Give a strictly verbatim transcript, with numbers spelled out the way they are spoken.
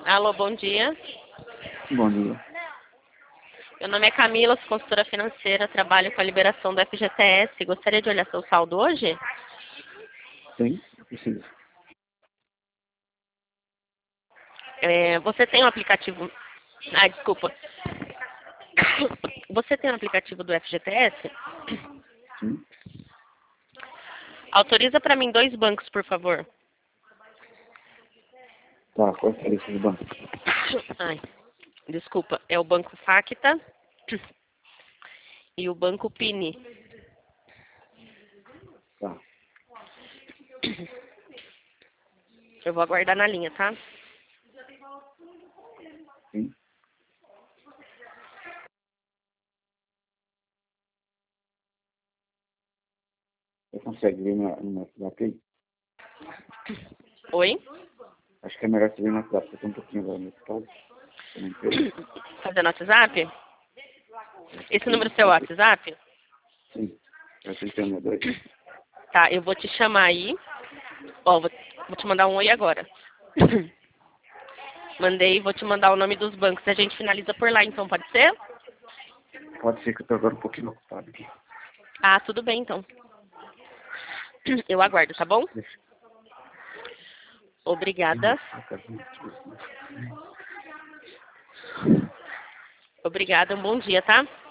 Alô, bom dia. Bom dia. Meu nome é Camila, sou consultora financeira, trabalho com a liberação do F G T S. Gostaria de olhar seu saldo hoje? Sim, preciso. É, você tem um aplicativo... Ah, desculpa. Você tem um aplicativo do F G T S? Sim. Autoriza para mim dois bancos, por favor. Tá, qual é a lista do banco? Ai, desculpa. É o Banco Facta e o Banco Pini. Tá. Eu vou aguardar na linha, tá? Sim. Você consegue ver no, no WhatsApp aí? Oi? Acho que é melhor você ver no WhatsApp, porque eu tô um pouquinho agora no estado. Eu não sei. Fazer no WhatsApp? Esse número é seu WhatsApp? Sim. Eu tô tentando dois. Tá, eu vou te chamar aí. Ó, vou, vou te mandar um oi agora. Mandei, vou te mandar o nome dos bancos. A gente finaliza por lá, então, pode ser? Pode ser que eu tô agora um pouquinho ocupado aqui. Ah, tudo bem, então. Eu aguardo, tá bom? Deixa. Obrigada. Obrigada, um bom dia, tá?